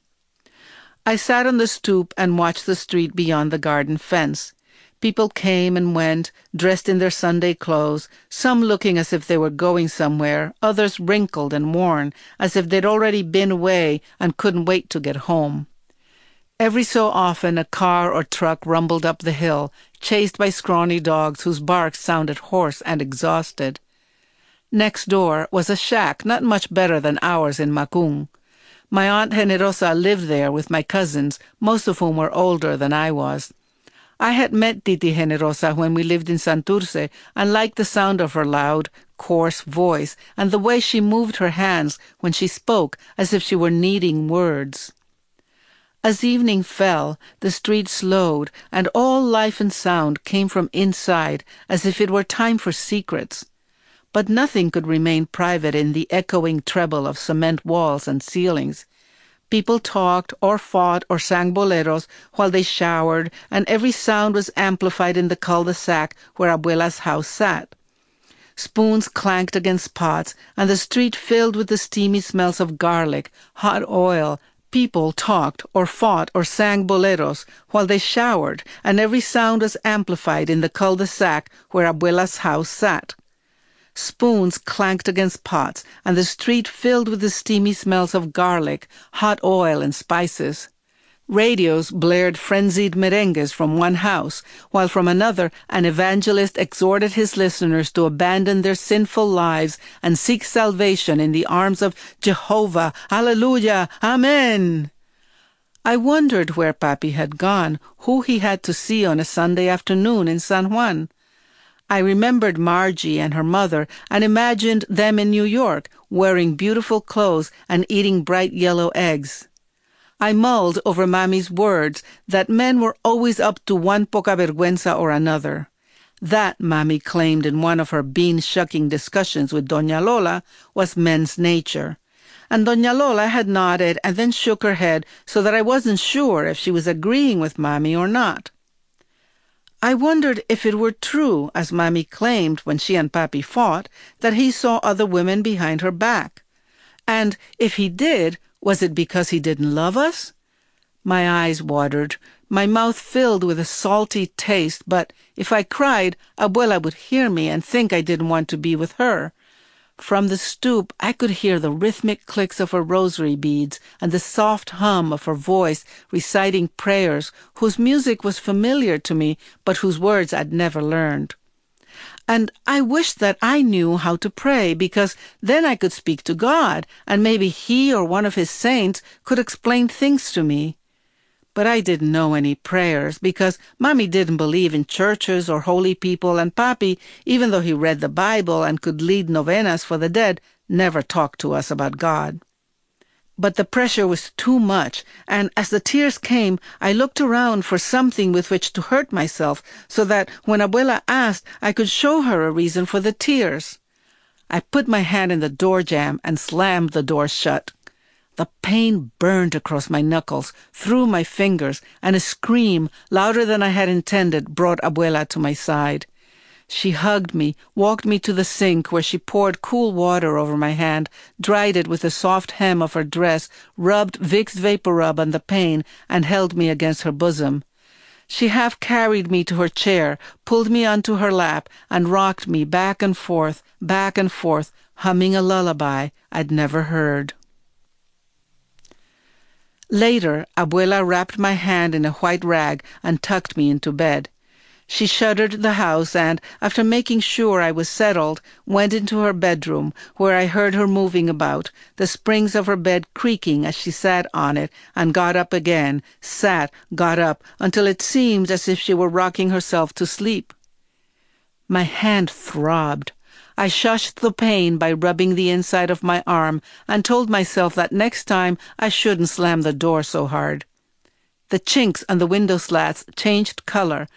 I sat on the stoop and watched the street beyond the garden fence. People came and went, dressed in their Sunday clothes, some looking as if they were going somewhere, others wrinkled and worn, as if they'd already been away and couldn't wait to get home. Every so often a car or truck rumbled up the hill, chased by scrawny dogs whose barks sounded hoarse and exhausted. Next door was a shack not much better than ours in Macung. My Aunt Generosa lived there with my cousins, most of whom were older than I was. I had met Titi Generosa when we lived in Santurce and liked the sound of her loud, coarse voice and the way she moved her hands when she spoke as if she were kneading words. As evening fell, the street slowed, and all life and sound came from inside as if it were time for secrets. But nothing could remain private in the echoing treble of cement walls and ceilings. People talked or fought or sang boleros while they showered, and every sound was amplified in the cul-de-sac where Abuela's house sat. Spoons clanked against pots, and the street filled with the steamy smells of garlic, hot oil. People talked or fought or sang boleros while they showered, and every sound was amplified in the cul-de-sac where Abuela's house sat. Spoons clanked against pots, and the street filled with the steamy smells of garlic, hot oil, and spices. Radios blared frenzied merengues from one house, while from another an evangelist exhorted his listeners to abandon their sinful lives and seek salvation in the arms of Jehovah. Hallelujah! Amen! I wondered where Papi had gone, who he had to see on a Sunday afternoon in San Juan. I remembered Margie and her mother and imagined them in New York, wearing beautiful clothes and eating bright yellow eggs. I mulled over Mami's words that men were always up to one poca vergüenza or another. That, Mami claimed in one of her bean-shucking discussions with Doña Lola, was men's nature. And Doña Lola had nodded and then shook her head so that I wasn't sure if she was agreeing with Mami or not. I wondered if it were true, as Mami claimed when she and Papi fought, that he saw other women behind her back. And if he did, was it because he didn't love us? My eyes watered, my mouth filled with a salty taste, but if I cried, Abuela would hear me and think I didn't want to be with her. From the stoop, I could hear the rhythmic clicks of her rosary beads and the soft hum of her voice reciting prayers whose music was familiar to me, but whose words I'd never learned. And I wished that I knew how to pray, because then I could speak to God, and maybe he or one of his saints could explain things to me. But I didn't know any prayers, because Mami didn't believe in churches or holy people, and Papi, even though he read the Bible and could lead novenas for the dead, never talked to us about God. But the pressure was too much, and as the tears came, I looked around for something with which to hurt myself, so that when Abuela asked, I could show her a reason for the tears. I put my hand in the door jamb and slammed the door shut. The pain burned across my knuckles, through my fingers, and a scream, louder than I had intended, brought Abuela to my side. She hugged me, walked me to the sink where she poured cool water over my hand, dried it with the soft hem of her dress, rubbed Vicks VapoRub on the pain, and held me against her bosom. She half carried me to her chair, pulled me onto her lap, and rocked me back and forth, back and forth, humming a lullaby I'd never heard. Later, Abuela wrapped my hand in a white rag and tucked me into bed. She shuttered the house and, after making sure I was settled, went into her bedroom, where I heard her moving about, the springs of her bed creaking as she sat on it and got up again, sat, got up, until it seemed as if she were rocking herself to sleep. My hand throbbed. I shushed the pain by rubbing the inside of my arm and told myself that next time I shouldn't slam the door so hard. The chinks on the window slats changed color,